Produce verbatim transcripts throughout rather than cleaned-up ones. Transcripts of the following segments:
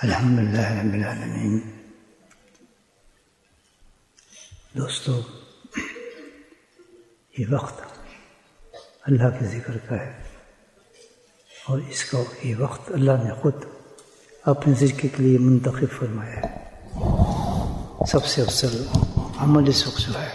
अल्हम्दुलिल्लाह रब्बिल आलमीन। दोस्तों, ये वक्त अल्लाह के ज़िक्र का है और इसको ये वक्त अल्लाह ने खुद अपने ज़िक्र के लिए मुंतखब फरमाया है। सबसे अफसल अमल इस वक्त जो है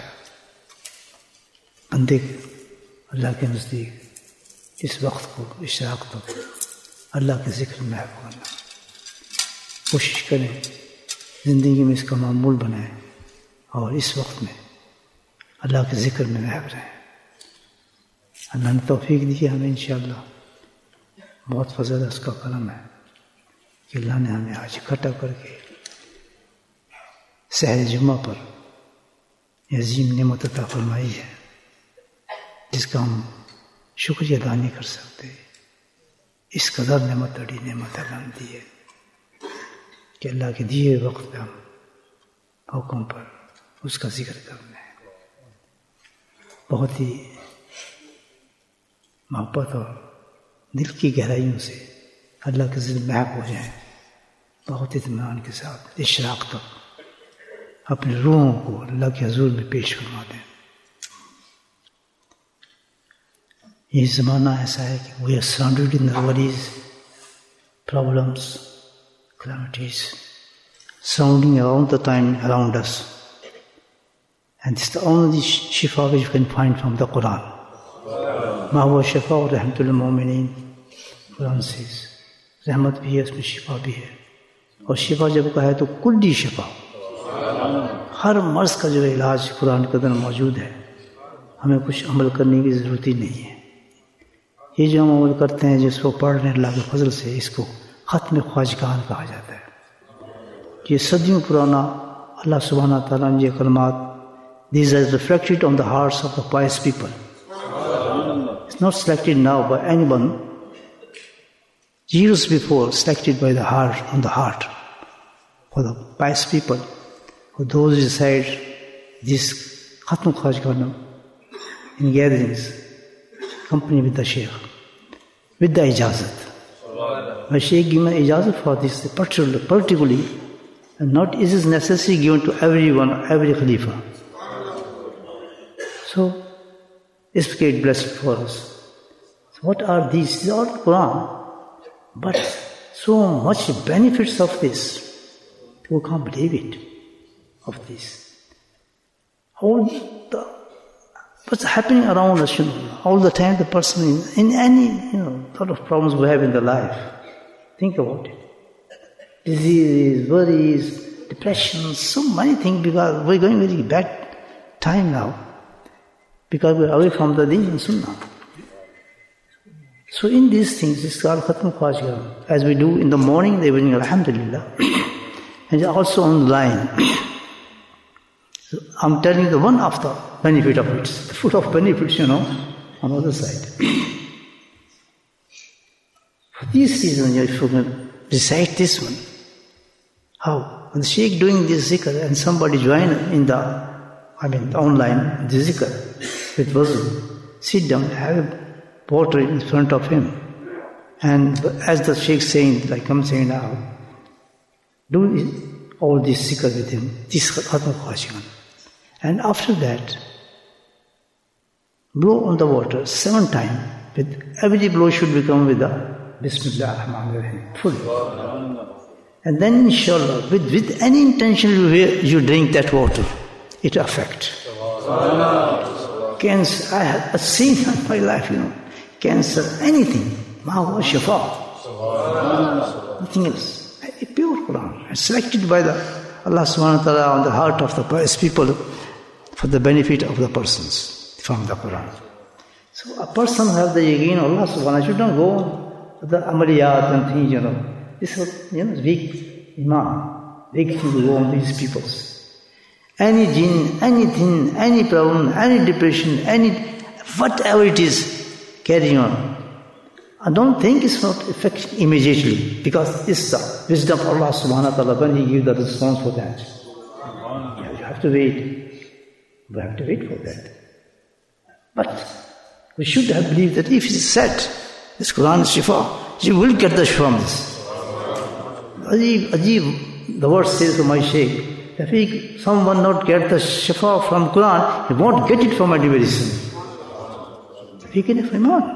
बंदे अल्लाह के नज़दीक इस वक्त को इशराक तक अल्लाह के ज़िक्र में महव करना। कोशिश करें ज़िंदगी में इसका मामूल बनाएं और इस वक्त में अल्लाह के ज़िक्र में महव रहें। अल्लाह ने तौफीक दी है हमें इंशाअल्लाह। बहुत फजल है, उसका करम है कि अल्लाह ने हमें आज इकट्ठा करके सहर जुम्मा पर अजीम नेमत अता फरमाई है, जिसका हम शुक्रिया अदा नहीं कर सकते। इस कदर नेमत बड़ी नेमत अल्लाह ने दी है कि अल्लाह के दिए वक्त पे हम हुक्म पर उसका जिक्र करना है। बहुत ही मोहब्बत और दिल की गहराइयों से अल्लाह के ज़िक्र महक हो जाए, बहुत इत्मीनान के साथ इशराक तक अपने रूहों को अल्लाह के हुजूर में पेश फरमा दें। ये ज़माना ऐसा है कि we are surrounded in the worries, problems, calamities surrounding around the time around us, and this is the only shifa which you can find from the Quran. Ma huwa shifa wa rahmatul lil mu'minin, Quran says रहमत भी है, उसमें शिफा भी है। और शिफा जब कहा है तो कुल्ली शिफा, हर मर्ज का जो इलाज कुरान के अंदर मौजूद है। हमें कुछ अमल करने की ज़रूरत ही नहीं है। ये जो हम अमल करते हैं, जिसको पढ़ रहे हैं अल्लाह के फजल से, इसको ख़त्म ख्वाजगान कहा जाता है। ये सदियों पुराना अल्लाह सुब्हाना तआला ने ये कलमात, these are reflected on the hearts of the pious people. It's not selected now by anyone. Years before, selected by the heart, on the heart, for the pious people, for those who decide this Khatm Khwajgan in gatherings, company with the Sheikh, with the ijazat. The Sheikh given ijazat for this particularly, particularly, and not it is necessary given to everyone, every Khalifa. So, it's great blessing for us. So what are these? These are Quran, but so much benefits of this. People can't believe it, of this. All the, what's happening around us, you know, all the time the person in, in any, you know, lot of problems we have in the life. Think about it. Diseases, worries, depression, so many things, because we're going very bad time now, because we're away from the Deen and Sunnah. So in these things, it's called Khatm Khwajgan, as we do in the morning, the evening, alhamdulillah, and also online. So I'm telling you the one of the benefit of it, full of benefits, you know, on the other side. For this reason, if you can recite this one, how? When the Sheikh doing this zikr and somebody join in the, I mean, online, the zikr, with wuzu, sit down, have a water in front of him, and as the Sheikh saying, like I'm saying now, do all this zikr with him, this Khatm Khwajgan. And after that, blow on the water seven times. With every blow should become with the Bismillah ar-Rahman ar-Rahim, fully. And then inshallah, with, with any intention you, you drink that water, it affects. Cancer, I have seen in my life, you know, cancer, anything, ma huwa shifa. Nothing else. A pure Quran, selected by the Allah subhanahu wa ta'ala on the heart of the pious people for the benefit of the persons from the Quran. So a person who has the yaqeen, Allah subhanahu wa ta'ala should not go to the amaliyat and things, you know. This is, you know, weak iman, weak thing to go on these peoples. Any jinn, anything, any problem, any depression, any, whatever it is, carry on. I don't think it's not effective immediately, because it's the wisdom of Allah subhanahu wa ta'ala when He gives the response for that. You have to wait. We have to wait for that. But we should have believed that if it's said, this Quran is shifa, you will get the shifa from this. Ajib, Ajib, the word says to my Shaykh, if he, someone not get the shifa from Quran, he won't get it from any medicine. He can have iman.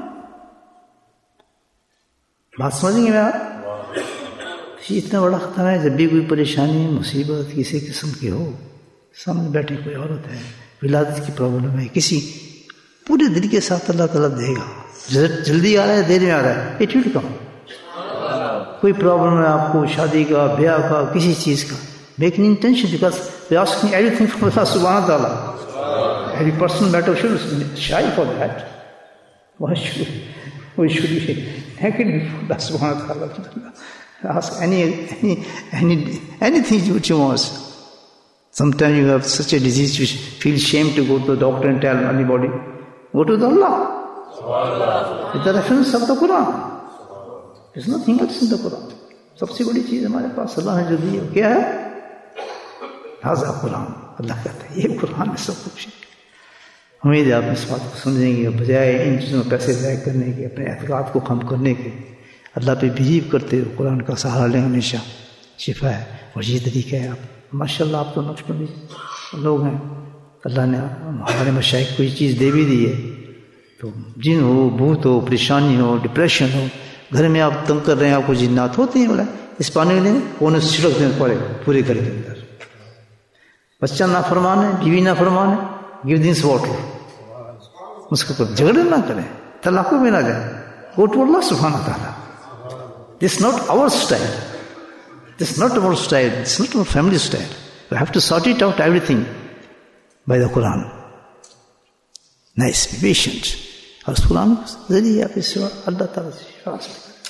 بات سمجھیں گے میں آپ؟ یہ اتنا بڑا خطرہ ہے. جب بھی کوئی پریشانی مصیبت کسی قسم کی ہو، سامنے بیٹھے کوئی عورت ہے، ولادت کی پرابلم ہے، کسی پورے دل کے ساتھ اللہ تعالیٰ دے گا. جلدی آ رہا ہے دیر میں آ رہا ہے، اٹ ول کم. کوئی پرابلم ہے آپ کو، شادی کا، بیاہ کا، کسی چیز کا، make an intention because we are asking every thing from Allah سبحانہ تعالیٰ. Every person matter should shy for that. Why should we should be naked before Allah subhanahu wa ta'ala? Ask any any any anything which you want. Sometimes you have such a disease you feel shame to go to the doctor and tell anybody. Go to the Allah. Subhanallah. With the reference of the Quran. There's nothing else in the Quran. سب سے بڑی چیز ہمارے پاس اللہ نے جو دی ہے کیا ہے؟ ہذا قرآن. اللہ کہتا ہے یہ قرآن ہے سب کچھ. امید ہے آپ اس بات کو سمجھیں گے، بجائے ان چیزوں میں پیسے ضائع کرنے کے، اپنے اعتقاد کو کم کرنے کے، اللہ پہ بلیو کرتے ہوئے قرآن کا سہارا لیں. ہمیشہ شفا ہے. اور یہ طریقہ ہے. آپ ماشاء اللہ آپ تو نقشبندی لوگ ہیں، اللہ نے ہمارے مشائخ کو یہ چیز دے بھی دی ہے. تو جن ہو، بھوت ہو، پریشانی ہو، ڈپریشن ہو، گھر میں آپ تنگ کر رہے ہیں، آپ کو جنات ہوتے ہیں، بولا اس پانی میں کون چھڑک دیں پڑے پورے گھر کے اندر. بچہ نہ فرمان ہے، بیوی نہ فرمان ہے، گیو دس واٹر. اس کو جھگڑے نہ کریں، طلاقوں میں نہ جائیں. گو ٹو اللہ سبحانہ تعالیٰ. This not our style, this not our style, this not our family style. You have to sort it out every thing by the Quran. Nice, be patient. اور اس قرآن کے ذریعے آپ اس اللہ تعالیٰ سے شفا حاصل کریں.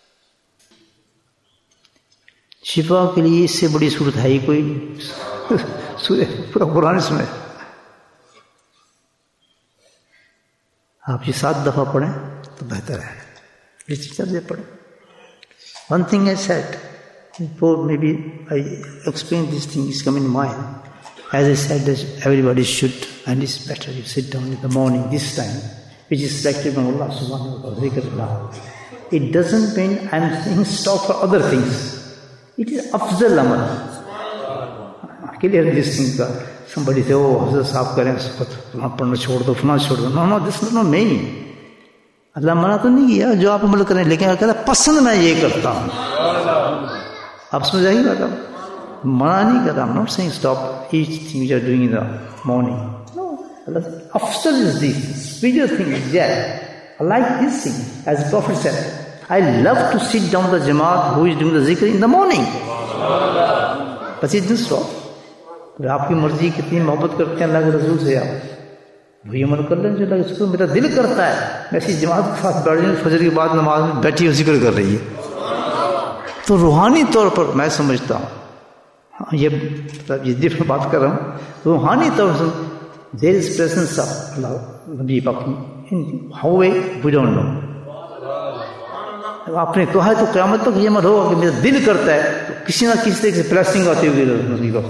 شفا کے لیے اس سے بڑی صورت ہے ہی کوئی سورہ پورا قرآن اس میں. آپ یہ سات دفعہ پڑھیں تو بہتر ہے. اس طرح سے پڑھیں. One thing I said before, maybe I explain this thing is coming in mind. As I said, that everybody should, and it's better you sit down in the morning this time, which is selected from Allah subhanahu wa ta'ala, zikrullah. It doesn't mean I'm saying stop for other things. It is afzal amal. Clear this thing. Somebody say, oh, Hazrat Sahab کریں فلاں پڑھنا چھوڑ دو، فلاں چھوڑ دو. No, no, this is not meaning. اللہ منع تو نہیں کیا جو آپ عمل کریں، لیکن کہتا ہے پسند میں یہ کرتا ہوں. آپ سمجھ آئیے گا. منع نہیں کرتا. I'm not saying stop each thing which you are doing in the morning. No. Allah said, afzal is this. Spiritual thing is that. I like this thing. As the Prophet said, I love to sit down with the Jamaat who is doing the zikr in the morning. But it didn't stop. آپ کی مرضی کتنی محبت کرتے ہیں اللہ کے رسول سے، آپ وہی عمل کر لیں جو اللہ کے رسول. میرا دل کرتا ہے میں ایسی جماعت کے ساتھ بیٹھ جاؤں، فجر کے بعد نماز میں بیٹھی ہوئی ذکر کر رہی ہے. تو روحانی طور پر میں سمجھتا ہوں، یہ مطلب یہ دل میں بات کر رہا ہوں، روحانی طور سے دیر از پریزنس آف اللہ نبی پاک how way we don't know. آپ نے کہا ہے تو قیامت تک یہ عمل ہوگا کہ میرا دل کرتا ہے تو کسی نہ کسی طریقے سے پلیسنگ آتی ہوگی نبی پاک.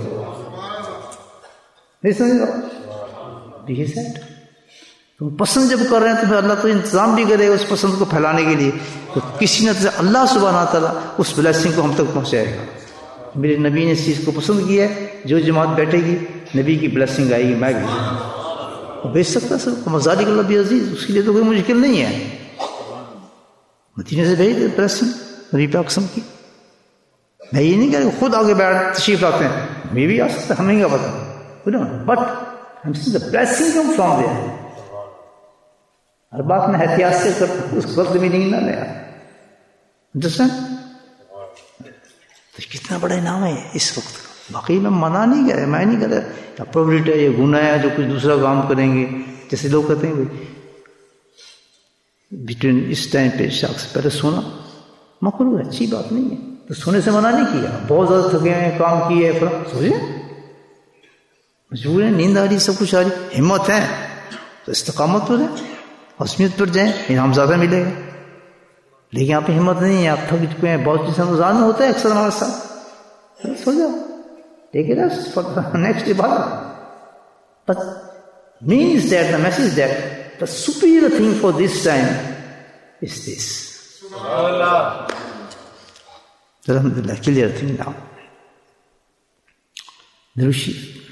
تم پسند جب کر رہے ہیں تو پھر اللہ تو انتظام بھی کرے گا اس پسند کو پھیلانے کے لیے. تو کسی نہ اللہ سبحانہ تعالیٰ اس بلیسنگ کو ہم تک پہنچائے گا. میرے نبی نے اس چیز کو پسند کیا ہے. جو جماعت بیٹھے گی نبی کی بلیسنگ آئے گی. میں بھی بیچ سکتا سر مزارک اللہ بھی عزیز، اس کے لیے تو کوئی مشکل نہیں ہے. مدینے سے بھیج دے بلیسنگ نبی پاک قسم کی. میں یہ نہیں کہہ رہا خود آگے بیٹھ تشریف لاتے ہیں، میں بھی آ سکتا، ہمیں کیا پتا. But I'm seeing the blessing come from there. ہر بات میں احتیاط سے کرتا اس وقت میں نہیں نہ لیا. Understand؟ تو کتنا بڑا انعام ہے اس وقت کا. باقی میں منع نہیں کر رہا، میں نہیں کر رہا اپروبریٹ ہے، یہ گناہ ہے جو کچھ دوسرا کام کریں گے. جیسے لوگ کہتے ہیں بٹوین اس ٹائم پہ شخص پہلے سونا مکروہ ہے، اچھی بات نہیں ہے. تو سونے سے منع نہیں کیا. بہت زیادہ تھکے ہیں، کام کیے ہیں، سوچے مجبور ہیں، نیند آ رہی، سب کچھ آ رہی، ہمت ہے تو استقامت پر جائیں، حسمیت پر جائیں، انعام زیادہ ملے گا. لیکن آپ کی ہمت نہیں ہے، آپ تھک چکے ہیں. بہت چیز روزانہ ہوتا ہے اکثر ہمارے ساتھ. سو جاؤ، ٹیک اٹ فار نیکسٹ عبادت. But means that the message that the superior thing for this time is this. Alhamdulillah, clear thing now. Drushi.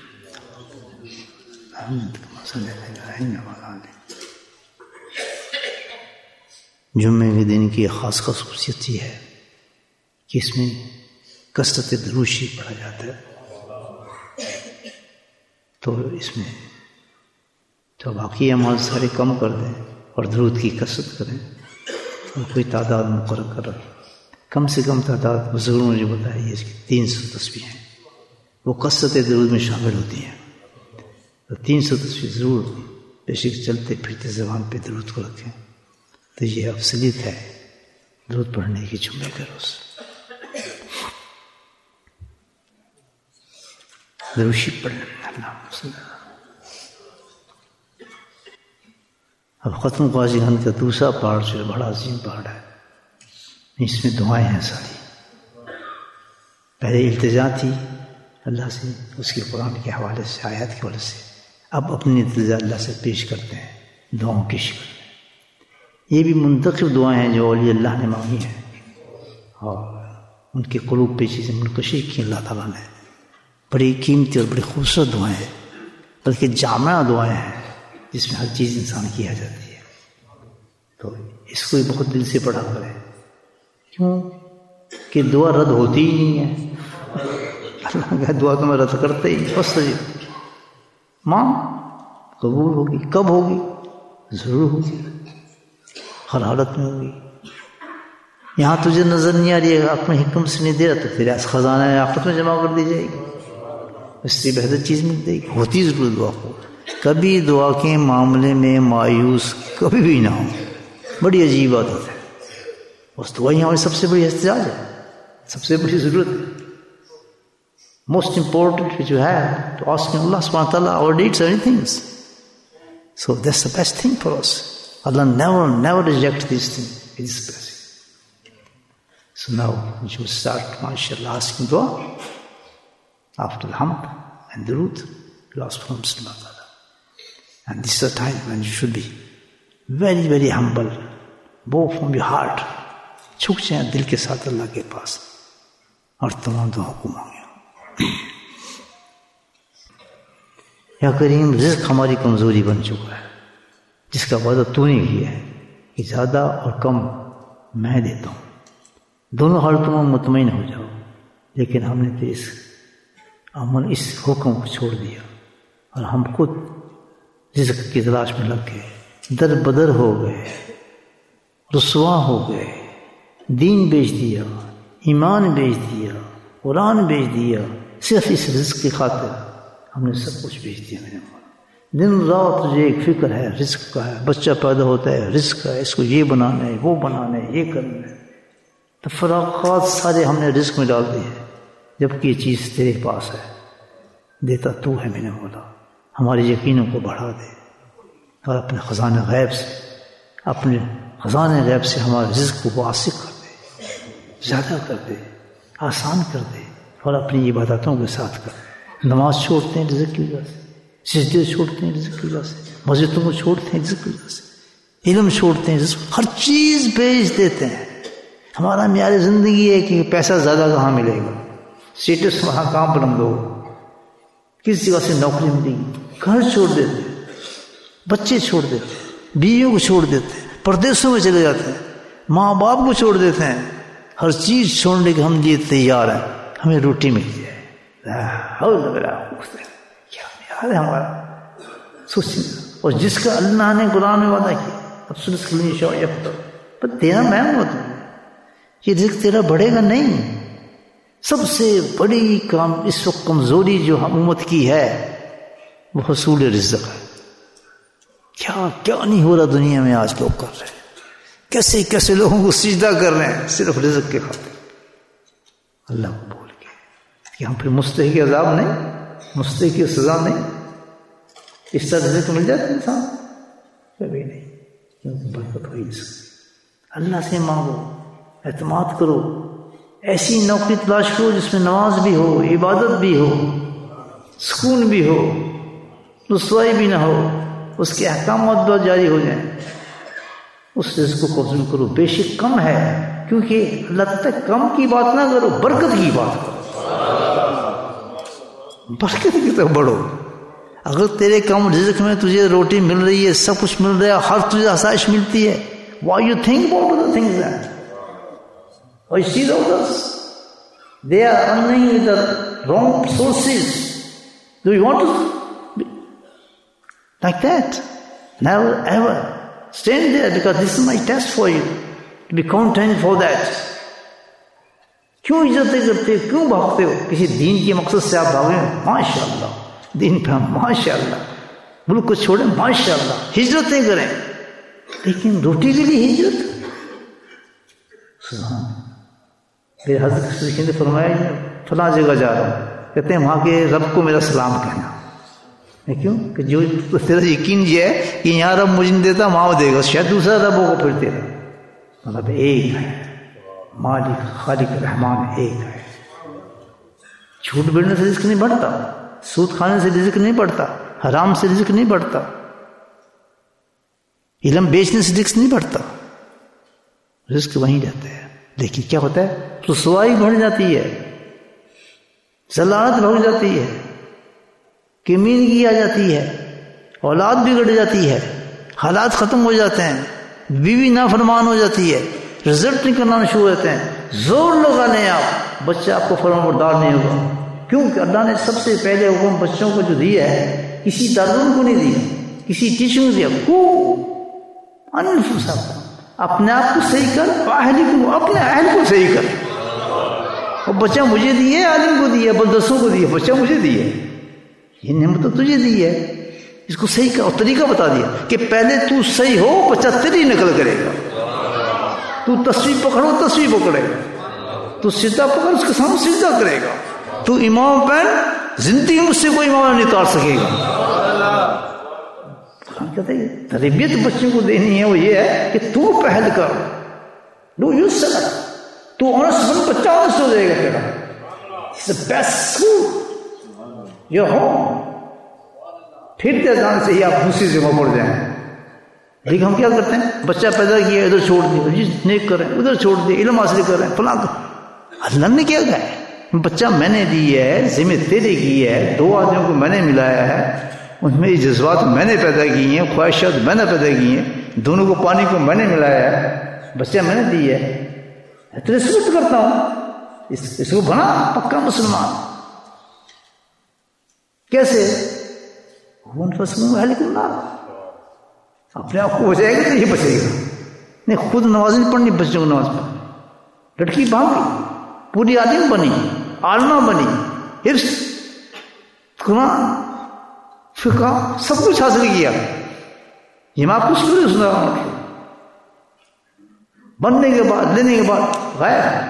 جمعے کے دن کی خاص خصوصیت یہ ہے کہ اس میں کثرت دروشی پڑھا جاتا ہے، تو اس میں تو باقی اعمال سارے کم کر دیں اور درود کی کثرت کریں اور کوئی تعداد مقرر کر رکھیں. کم سے کم تعداد بزرگوں نے جو بتایا یہ تین سو تسبیح ہیں، وہ کثرت درود میں شامل ہوتی ہیں. تو تین سو تسبیح ضرور بے شک چلتے پھرتے زبان پہ درود کو رکھیں. تو یہ افضلیت ہے درود پڑھنے کی جمعے کے روز. دروشی پڑھنا اللہ. اب ختم قاضی خان کا دوسرا پہاڑ جو بڑا عظیم پہاڑ ہے، اس میں دعائیں ہیں ساری. پہلے التجا تھی اللہ سے اس کے قرآن کے حوالے سے، آیات کے حوالے سے. اب اپنی التجا اللہ سے پیش کرتے ہیں دعاؤں کی شکل میں. یہ بھی منتخب دعائیں ہیں جو اولیاء اللہ نے مانگی ہیں اور ان کے قلوب پہ چیزیں منقشر کی اللہ تعالیٰ نے. بڑی قیمتی اور بڑی خوبصورت دعائیں ہیں، بلکہ جامع دعائیں ہیں جس میں ہر چیز انسان کی آ جاتی ہے. تو اس کو بھی بہت دل سے پڑھا کرے. کیوں کہ دعا رد ہوتی ہی نہیں ہے. اللہ کا دعا تو میں رد کرتا ہی نہیں. بس ماں قبول ہوگی. کب ہوگی؟ ضرور ہوگی، ہر حالت میں ہوگی. یہاں تجھے نظر نہیں آ رہی ہے، اپنے حکم سے نہیں دے رہا، تو پھر ایسا خزانہ آخرت میں جمع کر دی جائے گی، اس سے بہتر چیز مل جائے گی. ہوتی ضرور دعا کو. کبھی دعا کے معاملے میں مایوس کبھی بھی نہ ہو. بڑی عجیب عادت ہے. اس دعا ہماری سب سے بڑی احتجاج ہے، سب سے بڑی ضرورت ہے. Most important which you have to ask Allah subhanahu wa ta'ala our needs and things. So that's the best thing for us. Allah never, never reject these things. It is blessing. So now we should start, mashallah, asking dua after the hamd and durood. You ask from Allah ta'ala. And this is a time when you should be very, very humble. Bow from your heart. چھک جائیں دل کے ساتھ اللہ کے پاس اور تمام دعاؤں کو مانگیں. یا کریم رزق ہماری کمزوری بن چکا ہے، جس کا وعدہ تو نے کیا ہے کہ زیادہ اور کم میں دیتا ہوں. دونوں حالتوں میں مطمئن ہو جاؤ. لیکن ہم نے تو اس عمل اس حکم کو چھوڑ دیا اور ہم خود رزق کی تلاش میں لگ گئے. در بدر ہو گئے، رسوا ہو گئے، دین بیچ دیا، ایمان بیچ دیا، قرآن بیچ دیا، صرف اس رزق کی خاطر ہم نے سب کچھ بیچ دیا. میرے مولا دن رات تجھے ایک فکر ہے رزق کا ہے. بچہ پیدا ہوتا ہے رزق ہے، اس کو یہ بنانا ہے، وہ بنانا ہے، یہ کرنا ہے. تفرقات سارے ہم نے رزق میں ڈال دیے، جبکہ یہ چیز تیرے پاس ہے. دیتا تو ہے میرے مولا. ہمارے یقینوں کو بڑھا دے اور اپنے خزانہ غیب سے اپنے خزانہ غیب سے ہمارے رزق کو واسع کر دے، زیادہ کر دے، آسان کر دے اور اپنی عبادتوں کے ساتھ کر. نماز چھوڑتے ہیں رزق کی وجہ سے، سجدے چھوڑتے ہیں رزق کی وجہ سے، مسجدوں کو چھوڑتے ہیں رزق کی وجہ سے، علم چھوڑتے ہیں رزق، ہر چیز بیچ دیتے ہیں. ہمارا معیار زندگی ہے کہ پیسہ زیادہ کہاں ملے گا، اسٹیٹس وہاں کہاں پر ہم دو، کس جگہ سے نوکری ملے گی. گھر چھوڑ دیتے ہیں، بچے چھوڑ دیتے ہیں، بیویوں کو چھوڑ دیتے ہیں، پردیسوں میں چلے جاتے ہیں، ماں باپ کو چھوڑ دیتے ہیں. ہر چیز چھوڑنے کے ہم لیے تیار ہیں. ہمیں روٹی مل جائے، کیا یاد ہے ہمارا سوچنا. اور جس کا اللہ نے قرآن میں وعدہ کیا اب سنسکلنی شو یکتا پر تیرا مہم ہوتا ہے، یہ رزق تیرا بڑھے گا نہیں. سب سے بڑی کام اس وقت کمزوری جو امت کی ہے وہ حصول رزق ہے. کیا کیا نہیں ہو رہا دنیا میں آج لوگ کر رہے ہیں، کیسے کیسے لوگوں کو سجدہ کر رہے ہیں صرف رزق کے خاطر. اللہ کو بول کے کہ ہم پھر مستحق عذاب نہیں، مستحق کی سزا نہیں. اس طرح رزق مل جاتا ہے انسان کبھی نہیں، کیونکہ برکت ہو ہی نہیں سکتی. اللہ سے مانگو، اعتماد کرو، ایسی نوکری تلاش کرو جس میں نماز بھی ہو، عبادت بھی ہو، سکون بھی ہو، رسوائی بھی نہ ہو، اس کے احکامات بہت جاری ہو جائیں. اس رزق کو قبول کرو. بے شک کم ہے کیونکہ اللہ تک کم کی بات نہ کرو، برکت کی بات کرو، برکت کی طرف بڑھو. اگر تیرے کم رزق میں تجھے روٹی مل رہی ہے، سب کچھ مل رہا ہے، ہر تجھے آسائش ملتی ہے، why you think about other things then? Or you see the others, they are earning with the wrong sources. Do you want to be like that? Never ever. Stand there, because this is my test for you. To be content for that. کیوں عزتیں کرتے ہو، کیوں بھاگتے ہو؟ کسی دین کے مقصد سے آپ بھاگے، ماشاء اللہ دین پہ ماشاء اللہ، ملک کو چھوڑیں ماشاء اللہ، ہجرتیں کریں، لیکن روٹی کے لیے ہجرت. سبحان. پھر حضرت صدیق نے فرمایا فلاں جگہ جا رہا ہوں، کہتے ہیں وہاں کے رب کو میرا سلام کہنا. کیوں کہ جو تیرا یقین یہ ہے کہ یہاں رب مجھے نہیں دیتا وہاں وہ دے گا، شاید دوسرا رب ہوگا پھر تیرا. مطلب ایک ہے، مالک خالق رحمان ایک ہے. جھوٹ بولنے سے رزق نہیں بڑھتا، سود کھانے سے رزق نہیں بڑھتا، حرام سے رزق نہیں بڑھتا، علم بیچنے سے رزق نہیں بڑھتا، رزق وہیں رہتا ہے. لیکن کیا ہوتا ہے، رسوائی بڑھ جاتی ہے، ذلت بڑھ جاتی ہے، کمینگی آ جاتی ہے، اولاد بگڑ جاتی ہے، حالات ختم ہو جاتے ہیں، بیوی نافرمان ہو جاتی ہے، رزلٹ نکلنا شروع ہوتے ہیں. زور لگا لیں آپ، بچہ آپ کو فرمان بردار نہیں ہوگا. کیونکہ اللہ نے سب سے پہلے حکم بچوں کو جو دیا ہے، کسی تعلیم کو نہیں دیا، کسی ٹیچنگ کو دیا. کو انفسکم، اپنے آپ کو صحیح کر، اہلکم، اپنے اہل کو صحیح کر. اور بچہ مجھے دیے، عالم کو دیا، بلدسوں کو دیا، بچہ مجھے دیا، یہ نعمت تو تجھے دی ہے، اس کو صحیح کر. اور طریقہ بتا دیا کہ پہلے تو صحیح ہو، بچہ تیری نقل کرے گا. تو تصویر پکڑو، تصویر پکڑے گا. تو سیدھا پکڑ، اس کے سامنے سیدھا کرے گا. تو امام پہن، زندگی مجھ سے کوئی امام نہیں اتار سکے گا. کہتے ہیں تربیت بچوں کو دینی ہے، وہ یہ ہے کہ تو پہل کر، ڈو یو سیلف، تو آنسٹ بن، بچہ آنسٹ ہو جائے گا تیرا. It's the best school your home. پھر دے جان سے ہی آپ دوسری جگہ پڑ جائیں. لیکن ہم کیا کرتے ہیں، بچہ پیدا کیا ادھر چھوڑ دیا، جی نیک کریں، ادھر چھوڑ دیا، علم حاصل کریں، فلاں. اللہ نے کیا کہا ہے، بچہ میں نے دی ہے، ذمہ تیرے کی ہے، دو آدمیوں کو میں نے ملایا ہے، ان میں جذبات میں نے پیدا کی ہیں، خواہشات میں نے پیدا کی ہیں، دونوں کو پانی کو میں نے ملایا ہے، بچہ میں نے دی ہے، تو ریسپیکٹ کرتا ہوں، اس, اس کو بنا پکا مسلمان. کیسے؟ اپنے آپ کو ہو جائے گا تو یہ بچے گا. نہیں، خود نماز نہیں پڑھنی، بچوں کو نماز پڑھ. لڑکی بھاگی، پوری عالم بنی، عالمہ بنی، حفظ قرآن فقہ سب کچھ حاصل کیا. یہ میں آپ کو شروع سنا رہا ہوں. بننے کے بعد، لینے کے بعد غائب.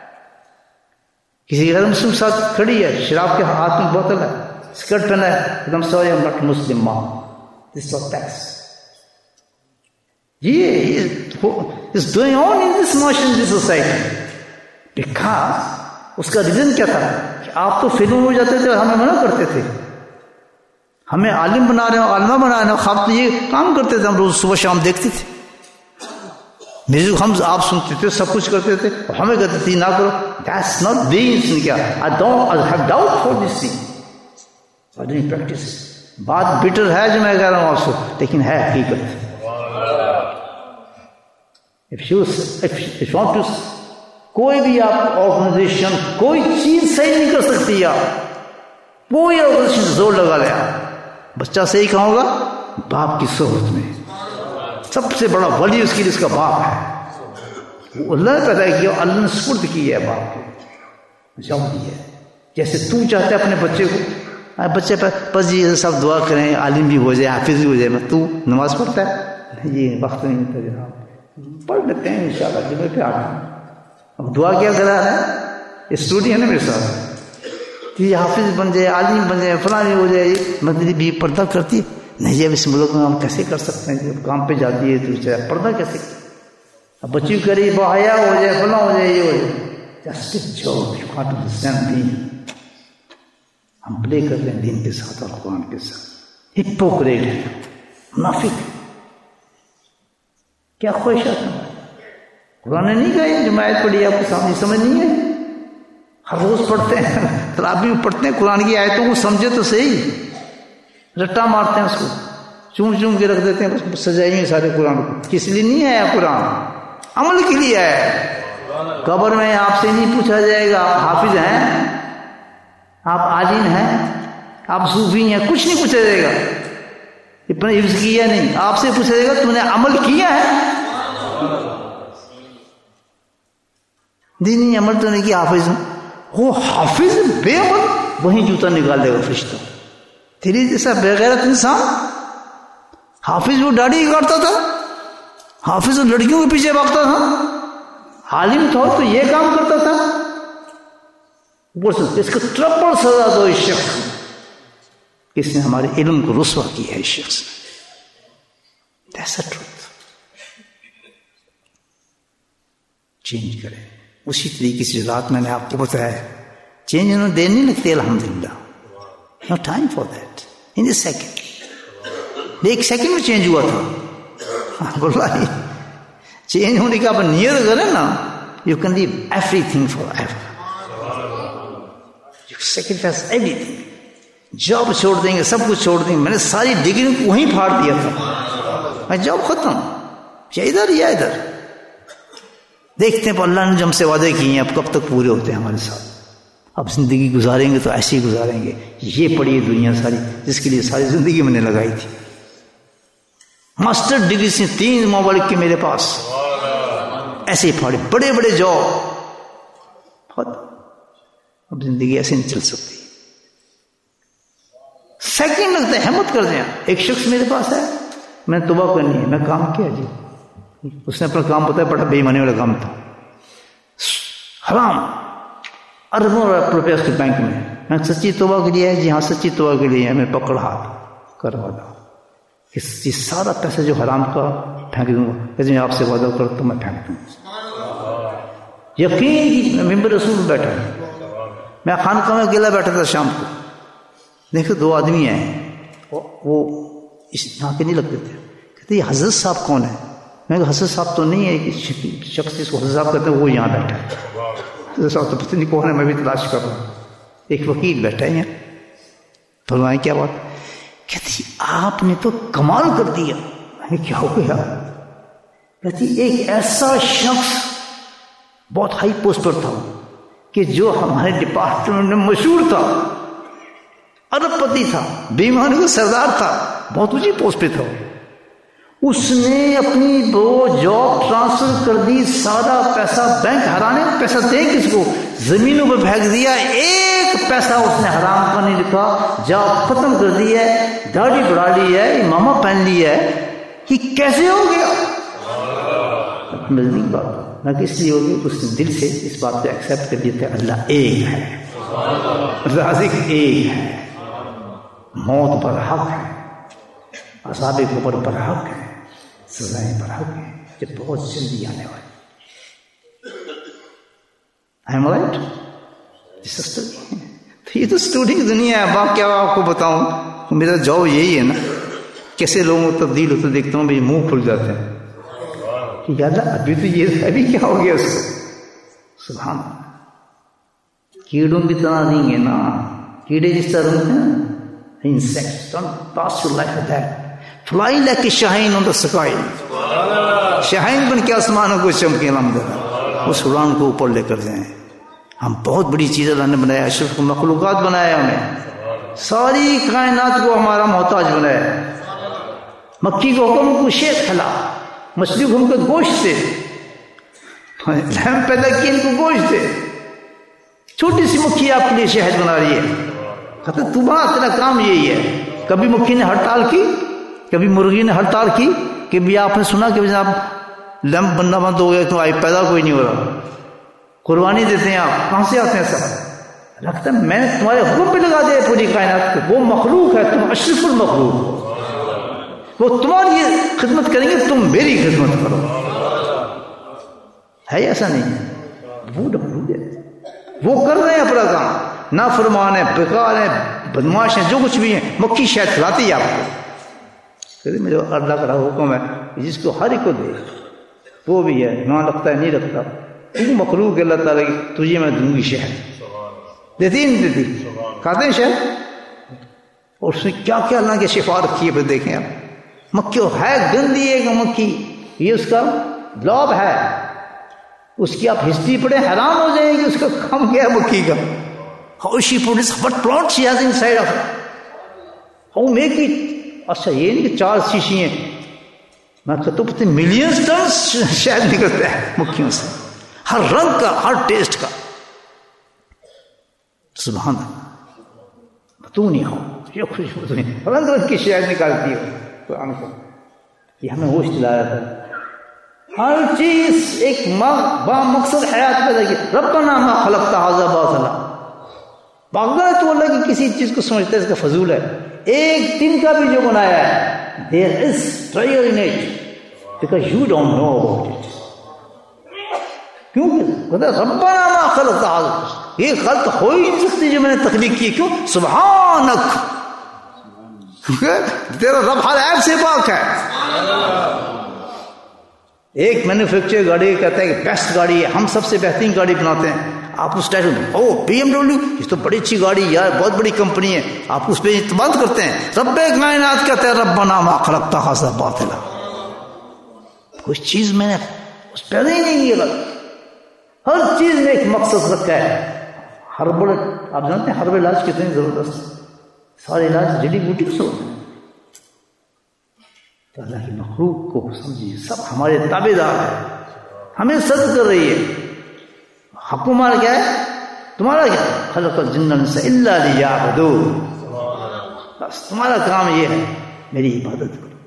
کسی غیر مسلم ساتھ کھڑی ہے، شراب کے ہاتھ میں بوتل ہے، اسکرٹ پہنا ہے، ایک دم sorry am not Muslim mom, this was tax. یہ is going on in this motion in this society. Because اس کا ریزن کیا تھا کہ آپ تو فیلو ہو جاتے تھے اور ہمیں منع کرتے تھے. ہمیں عالم بنا رہے ہو، عالمہ بنا رہے ہو، خواب تو یہ کام کرتے تھے. ہم روز صبح شام دیکھتے تھے، میوزک ہم آپ سنتے تھے، سب کچھ کرتے تھے، اور ہمیں کہتے تھے نہ کرو. That's not being کیا. I don't I have doubt for this thing. I didn't practice. بات بیٹر ہے جو میں کہہ رہا ہوں آپ سے، لیکن ہے حقیقت. If you, if you want to, کوئی بھی آپ آرگنائزیشن کوئی چیز صحیح نہیں کر سکتی. آپ کوئی آرگنائزیشن زور لگا لیا، بچہ صحیح کہاں ہوگا؟ باپ کی صحبت میں. سب سے بڑا ولی اس کے لیے اس کا باپ ہے. وہ اللہ نے پیدا کیا، اللہ نے سپرد کی ہے باپ کو، جاؤ دی ہے. جیسے تو چاہتا ہے اپنے بچے کو، بچے پر بس جی سب دعا کریں، عالم بھی ہو جائے، حافظ بھی ہو جائے، میں تو نماز پڑھتا ہے، یہ وقت نہیں ملتا جناب، پڑھ لیتے ہیں انشاءاللہ جمعے پہ آ جائیں. اب دعا کیا کرا ہے، اسٹوڈی ہے نا میرے ساتھ، یہ حافظ بن جائے، عالم بن جائے، فلاں ہو جائے. مدنی بھی پردہ کرتی ہے نہیں. اب اس ملک میں ہم کیسے کر سکتے ہیں، جب کام پہ جاتی ہے تو پردہ کیسے؟ اب بچی کری بحیا ہو جائے، فلاں ہو جائے، یہ ہو جائے. Just joke, you can't understand then. ہم پلے کر رہے ہیں دین کے ساتھ اور قرآن کے ساتھ. ہپوکریٹ ہے، منافق. کیا خواہشات ہیں؟ قرآن نے نہیں کہا جو میں آیت پڑھی آپ کو سامنے سمجھ نہیں ہے. ہر روز پڑھتے ہیں، تراویح میں پڑھتے ہیں قرآن کی آیتوں کو، سمجھے تو صحیح. رٹا مارتے ہیں اس کو، چون چون کے رکھ دیتے ہیں، اس کو سجائیں گے سارے قرآن کو. کس لیے نہیں آیا قرآن؟ عمل کے لیے ہے. قبر میں آپ سے نہیں پوچھا جائے گا آپ حافظ ہیں، آپ عالم ہیں، آپ صوفی ہیں، کچھ نہیں پوچھا جائے گا. اتنا حفظ کیا نہیں، آپ سے پوچھا جائے گا تم نے عمل کیا ہے. دینی عمل تو نہیں کیا، حافظ ہوں. وہ حافظ بے عمل، وہیں جوتا نکال دے گا فرشتہ. تیری جیسا بے غیرت انسان. حافظ وہ داڑھی کاٹتا تھا، حافظ وہ لڑکیوں کے پیچھے بھاگتا تھا، عالم تھا تو یہ کام کرتا تھا. اس کو ٹرپل سزا دو اس شخص اس نے ہمارے علم کو رسوا کیا ہے. اس شخص نے That's the truth. چینج کریں. اسی طریقے سے رات میں نے آپ کو بتایا چینج انہوں دیر نہیں لگتی الحمدللہ. No time for that. In a second. ایک سیکنڈ میں چینج ہوا تھا. بولا چینج ہونے کا آپ نیت کریں نا، you can leave everything forever. You sacrifice everything. Job چھوڑ دیں گے، سب کچھ چھوڑ دیں گے. میں نے ساری ڈگری کو وہیں پھاڑ دیا تھا. میں جاب ختم، یا ادھر یا ادھر. دیکھتے ہیں اللہ نے جو ہم سے وعدے کیے ہیں اب کب تک پورے ہوتے ہیں ہمارے ساتھ. اب زندگی گزاریں گے تو ایسے ہی گزاریں گے. یہ پڑی ہے دنیا ساری جس کے لیے ساری زندگی میں نے لگائی تھی. ماسٹر ڈگری سے تین ممالک کے میرے پاس ایسے ہی پھاڑے، بڑے بڑے جاب. اب زندگی ایسے نہیں چل سکتی. سیکنڈ لگتا ہے، ہمت کر دیں. ایک شخص میرے پاس ہے، میں نے توبہ کرنی ہے، میں کام کیا جی. اس نے اپنا کام بتایا، بڑا بے ایمانی والا کام تھا، حرام، اربوں روپے اس کے بینک میں. میں سچی توبہ کے لیے ہے جی ہاں سچی توبہ کے لیے ہے. میں پکڑ ہاتھ کروا دوں یہ سارا پیسہ جو حرام کا پھینک دوں گا. کہ میں آپ سے وعدہ کرتا ہوں میں پھینک دوں. یقین ممبر رسول بیٹھا ہے، میں خانقاہ میں اکیلا بیٹھا تھا شام کو. دیکھو دو آدمی ہیں، وہ اس یہاں کے نہیں لگتے تھے. کہتے یہ حضرت صاحب کون ہے؟ میں کہا حضرت صاحب تو نہیں ہے، شخص جس کو حضرت صاحب کہتے ہیں وہ یہاں بیٹھا ہے. حضرت صاحب تو پتہ نہیں کون ہے، میں بھی تلاش کر رہا ہوں. ایک وکیل بیٹھا ہے یہاں. فرمائیں کیا بات؟ کہتی آپ نے تو کمال کر دیا. میں کیا ہو گیا؟ کہتی ایک ایسا شخص بہت ہائی پوسٹ پر تھا کہ جو ہمارے ڈپارٹمنٹ میں مشہور تھا، ارب پتی تھا، بیمانی کا سردار تھا، بہت اونچی پوسٹ پہ تھا. اس نے اپنی وہ جاب ٹرانسفر کر دی، سارا پیسہ بینک ہرانے پیسہ دے کس کو، زمینوں پہ پھینک دیا. ایک پیسہ اس نے حرام کا نہیں لکھا. جاب ختم کر دی ہے، داڑھی بڑھا لی ہے، امامہ پہن لی ہے. یہ کیسے ہو گیا؟ نزدیک بات نہ کس لیے ہوگی، اس نے دل سے اس بات کو ایکسیپٹ کر لیا تھا اللہ ایک ہے، رازق ایک ہے، موت پر حق ہے، عذاب قبر پر حق ہے، سزائیں پر حق ہے، جو بہت جلدی آنے والی. I'm right? تو یہ تو اسٹوڈنٹ دنیا ہے. باپ کیا آپ کو بتاؤں، میرا جاب یہی ہے نا. کیسے لوگوں کو تبدیل ہوتے دیکھتا ہوں، بھائی منہ کھل جاتے ہیں کہ یاد ابھی تو یہ ابھی کیا ہو گیا اس کو. سبحان اللہ. کیڑوں کی طرح نہیں ہے نا، کیڑے جس طرح ہوتے ہیں insects don't pass through life like that. Fly like a shaheen on the sky. شاہین بن کے آسمانوں کو چمکے الحمدللہ، اس اڑان کو اوپر لے کر جائیں. ہم بہت بڑی چیز اللہ نے بنایا، اشرف مخلوقات بنایا ہمیں، ساری کائنات کو ہمارا محتاج بنایا. مکھی کو حکم کو شیخ کھلا، مچھلی کو ہم کو گوشت دے، لہم پیدا کی ان کو گوشت دے. چھوٹی سی مکھی آپ کے لیے شہد بنا رہی ہے. کہتے تو بنا، تیرا کام یہی ہے. کبھی مکھی نے ہڑتال کی، کبھی مرغی نے ہڑتال کی کہ بھی آپ نے سنا کہ جناب لیمپ بننا بند ہو گیا تو آئی پیدا کوئی نہیں ہو رہا. قربانی دیتے ہیں آپ، کہاں سے آتے ہیں سب؟ لگتا ہے میں نے تمہارے حکم پہ لگا دیا پوری کائنات کو. وہ مخلوق ہے، تم اشرف المخلوق ہو، وہ تمہاری خدمت کریں گے، تم میری خدمت کرو. ہے ایسا نہیں ہے، وہ مخلوق ہے، وہ کر رہے ہیں اپنا کام. نافرمان ہے، بیکار ہے، بدماش ہیں، جو کچھ بھی ہیں. مکھی شاید کھلاتی ہے آپ کو، میرے اللہ کا حکم ہے جس کو ہر ایک کو دے. وہ بھی ہے، ایمان رکھتا ہے نہیں رکھتا، تو مخلوق اللہ تعالیٰ کی تجھے میں دوں گی شہد، دیتی نہیں دیتی، کھاتے ہیں شہد، اور اس میں کیا کیا اللہ کے شفا رکھی ہے. پھر دیکھیں آپ، مکھی ہے گندی ایک مکھی، یہ اس کا بلاب ہے، اس کی آپ ہسٹری پڑھیں حیران ہو جائیں گے اس کا کام کیا ہے مکھی کا. How she produces, what plot she has inside of her. How make it. اچھا یہ نہیں کہ چار شیشی ہیں، میں کہتا ہوں پتہ ملینز ٹن شہد نکلتا ہے مکھیوں سے، ہر رنگ کا، ہر ٹیسٹ کا. سبحان اللہ، تو نہیں ہو یہ خوشبو تو نہیں، رنگ رنگ کی شہد نکالتی ہے قرآن کو. یہ ہمیں ہوش دلایا تھا. ہر چیز ایک با مقصد حیات پیدا کی. ربنا ما خلقت هذا باطلا، باغا تو اللہ کی کسی چیز کو سمجھتا ہے اس کا فضول ہے. ایک دن کا بھی جو بنایا ہے there is treasure in it because you don't know about it. کیوں کہتا ہے ربنا ما خلقت هذا، یہ خلق ہو ہی نہیں سکتی جو میں نے تخلیق کی. کیوں؟ سبحانک، تیرا رب ہر عیب سے پاک ہے. ایک مینوفیکچر گاڑی کہتا ہے کہ بیسٹ گاڑی ہے، ہم سب سے بہترین گاڑی بناتے ہیں. آپ اس ٹائم او بی ایم ڈبلیو، یہ تو بڑی اچھی گاڑی یار، بہت بڑی کمپنی ہے، آپ اس پہ اعتماد کرتے ہیں. رب کائنات کہتے ہیں ربنا ما خلقت هذا باطلا، کوئی چیز میں نے اس پیدا ہی نہیں کیا. ہر چیز میں ایک مقصد رکھا ہے. ہربل، آپ جانتے ہیں ہربل علاج کتنی زبردست، سارے علاج جڑی بوٹی سے ہوتے ہیں. تو اللہ کی مخلوق کو سمجھیے سب ہمارے تابع دار ہیں، ہمیں صدق کر رہی ہے. حکومت کیا ہے تمہارا؟ کیا خلق الجن والانس الا لیعبدون، بس تمہارا کام یہ ہے میری عبادت کرو،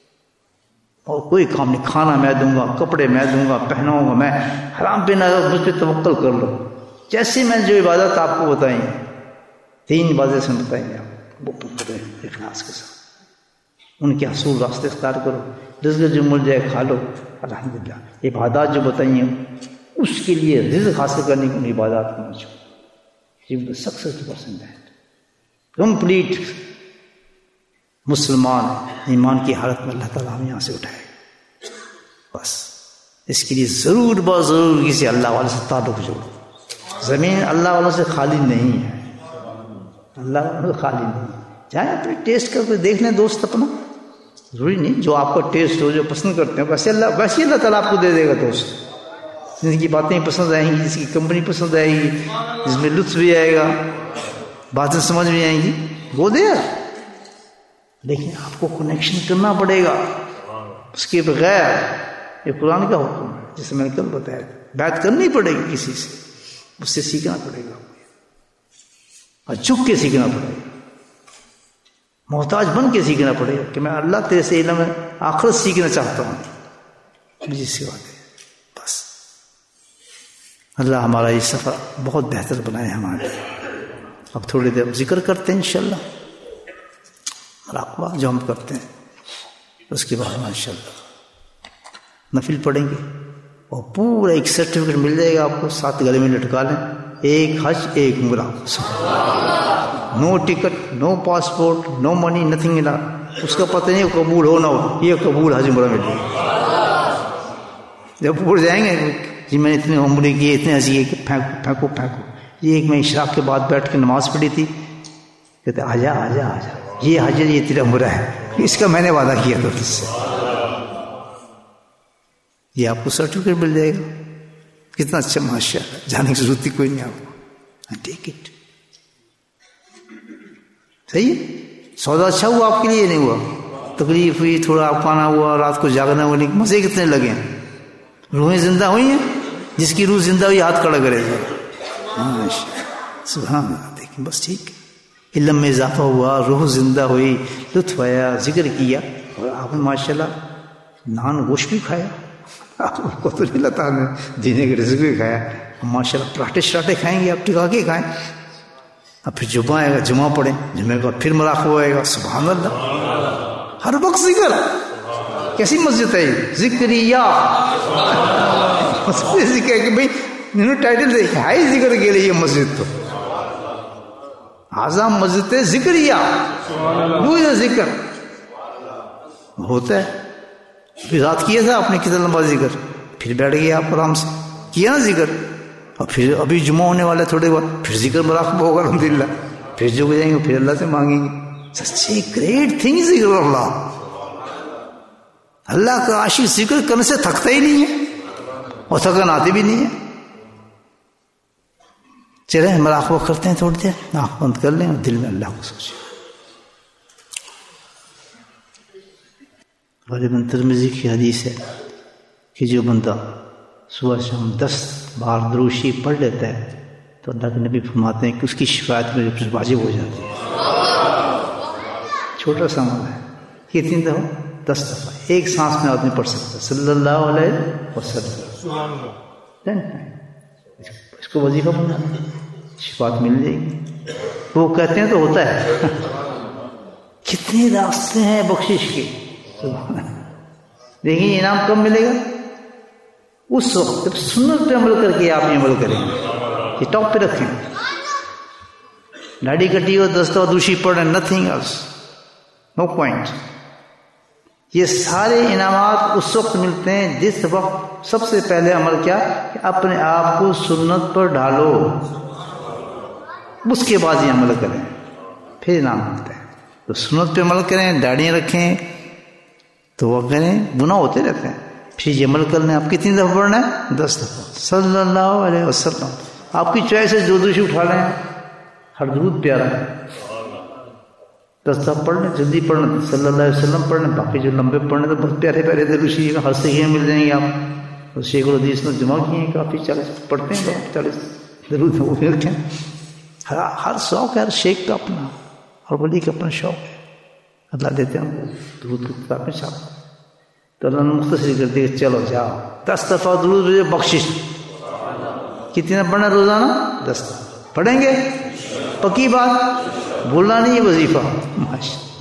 اور کوئی کام نہیں. کھانا میں دوں گا، کپڑے میں دوں گا، پہناؤں گا میں، حرام پہ نہ مجھ پہ توکل کر لو. جیسے میں جو عبادت آپ کو بتائیں، تین باتیں سے بتائیں گے آپ، وہ کریں اخلاص کے ساتھ. ان کے حصول راستے اختیار کرو، رزق جو مل جائے کھا لو الحمدللہ. عبادات جو بتائیے اس کے لیے رزق حاصل کرنے کی ان عبادات کو مجھو، یہ سکسیس پرسنٹ ہے. کمپلیٹ مسلمان ایمان کی حالت میں اللہ تعالیٰ ہمیں یہاں سے اٹھائے. بس اس کے لیے ضرور بہت ضرور کسی اللہ والے سے تعلق جوڑو. زمین اللہ والوں سے خالی نہیں ہے، اللہ والوں سے خالی نہیں. چاہے اپنے ٹیسٹ کر کے دیکھ لیں دوست اپنا، ضروری نہیں جو آپ کا ٹیسٹ ہو، جو پسند کرتے ہیں ویسے اللہ ویسے اللہ تعالیٰ آپ کو دے دے گا دوست. جن کی باتیں پسند آئیں گی، جس کی کمپنی پسند آئے گی، جس میں لطف بھی آئے گا، باتیں سمجھ میں آئیں گی، وہ دے گا. لیکن آپ کو کنیکشن کرنا پڑے گا، اس کے بغیر یہ قرآن کا حکم ہے جسے میں نے کل بتایا. بات کرنی پڑے گی کسی سے، اس سے سیکھنا پڑے گا اور جھک کے سیکھنا پڑے گا، محتاج بن کے سیکھنا پڑے گا کہ میں اللہ تیرے سے علم آخرت سیکھنا چاہتا ہوں، مجھے سوا دے. بس اللہ ہمارا یہ سفر بہت بہتر بنائے ہمارے. اب تھوڑی دیر ذکر کرتے ہیں انشاءاللہ، مراقبہ جو ہم کرتے ہیں، اس کے بعد ماشاءاللہ نفل پڑھیں گے اور پورا ایک سرٹیفکیٹ مل جائے گا آپ کو، ساتھ گلے میں لٹکا لیں. ایک حج ایک عمرہ، no ticket, no passport, no money, nothing الا. اس کا پتہ نہیں قبول ہو نہ ہو، یہ قبول حج عمرہ مل جائے گا. جب اوپر جائیں گے جی میں نے اتنے عمرے کیے، اتنے حج کیے، پھینکو پھینکو پھینکو. یہ ایک میں اشراق کے بعد بیٹھ کے نماز پڑھی تھی، کہتے آجا آجا آجا، یہ حج یہ تیرا عمرہ ہے، اس کا میں نے وعدہ کیا تھا تجھ سے. یہ آپ کو سرٹیفکیٹ مل جائے گا. کتنا اچھا، ماشاء اللہ، جانے کی ضرورت ہی کوئی نہیں آپ کو. Take it. صحیح ہے، سودا اچھا ہوا آپ کے لیے، نہیں ہوا تکلیف ہوئی، تھوڑا آپ کھانا ہوا، رات کو جاگنا ہوا، نہیں مزے کتنے لگے. روحیں زندہ ہوئی ہیں، جس کی روح زندہ ہوئی ہاتھ کھڑا کرے گا. سبحان اللہ. دیکھیں بس ٹھیک، علم میں اضافہ ہوا، روح زندہ ہوئی، لطف آیا، ذکر کیا، اور آپ نے ماشاء اللہ نان گوشت بھی کھایا. آپ کو تو نہیں لتا نے جینے کے رزق بھی کھایا. ماشاء اللہ پراٹھے شراٹھے کھائیں گے آپ، ٹکا کے کھائیں. اب پھر جمعہ آئے گا، جمعہ پڑھیں، جمعہ کا پھر مراقبہ آئے گا. سبحان اللہ، ہر وقت ذکر. کیسی مسجد ہے یہ؟ ذکریہ. ذکر ہے کہ بھائی انہوں نے ٹائٹل دیکھا ہے ذکر کے لیے مسجد، تو اعظم مسجد ذکریہ. روز ذکر ہوتا ہے. رات کیا تھا آپ نے کتنا لمبا ذکر، پھر بیٹھ گئے آپ آرام سے کیا نا ذکر, اور پھر ابھی جمعہ ہونے والا ہے تھوڑے بعد, پھر ذکر مراقبہ ہوگا الحمدللہ, پھر جو جائیں گے پھر اللہ سے مانگیں گے. سچی گریٹ تھنگ ذکر اللہ. اللہ کا عاشق ذکر کرنے سے تھکتا ہی نہیں ہے اور تھکن آتی بھی نہیں ہے. چلیں مراقبہ کرتے ہیں تھوڑی دیر, آنکھ بند کر لیں اور دل میں اللہ کو سوچیں. غالباً ترمذی کی حدیث ہے کہ جو بندہ صبح شام دس بار دروشی پڑھ لیتا ہے تو اللہ کے نبی فرماتے ہیں کہ اس کی شفاعت میں واجب ہو جاتی ہے. چھوٹا سا عمل ہے, کتنی دفعہ؟ دس دفعہ ایک سانس میں آدمی پڑھ سکتا ہے صلی اللہ علیہ وسلم. اس کو وظیفہ بنانا, شفاعت مل جائے گی. وہ کہتے ہیں تو ہوتا ہے. کتنے راستے ہیں بخشش کے. دیکھیں انعام کب ملے گا؟ اس وقت جب سنت پہ عمل کر کے آپ یہ عمل کریں گے. یہ ٹاپ پہ رکھیں, داڑھی کٹی ہو دس دفعہ دوشی پڑھ, نتھنگ ایلس, نو پوائنٹ. یہ سارے انعامات اس وقت ملتے ہیں جس وقت سب سے پہلے عمل کیا کہ اپنے آپ کو سنت پر ڈالو, اس کے بعد یہ عمل کریں, پھر انعام ملتا ہے. تو سنت پہ عمل کریں, داڑیاں رکھیں تو وہ کریں, گناہ ہوتے رہتے ہیں. پھر یہ عمل کرنا ہے, آپ کتنی دفعہ پڑھنا ہے؟ دس دفعہ صلی اللہ علیہ وسلم. آپ کی چوائس ہے, جو دوشی اٹھا لیں, ہر درود پیارا ہے, دس دفعہ پڑھ لیں, جلدی پڑھنا صلی اللہ علیہ وسلم پڑھ لیں. باقی جو لمبے پڑھنے تو بہت پیارے پیارے دروشی ہر صحیح مل جائیں گے. آپ شیخ الحدیث نے جمع کیے ہیں کافی, چالیس پڑھتے ہیں, چالیس درود وہ بھی رکھیں. ہر ہر شوق ہے, ہر شیخ کا اپنا اور ولی کا اپنا شوق ہے. اللہ دیتے ہیں درود کی کتاب میں چھاپ, تو اللہ نے مختصر کر دیا کہ چلو جاؤ دس دفعہ درود بھیجو, بخشش. کتنا پڑھنا روزانہ؟ دس دفعہ پڑھیں گے. پکی بات, بھولنا نہیں ہے وظیفہ. ماشاء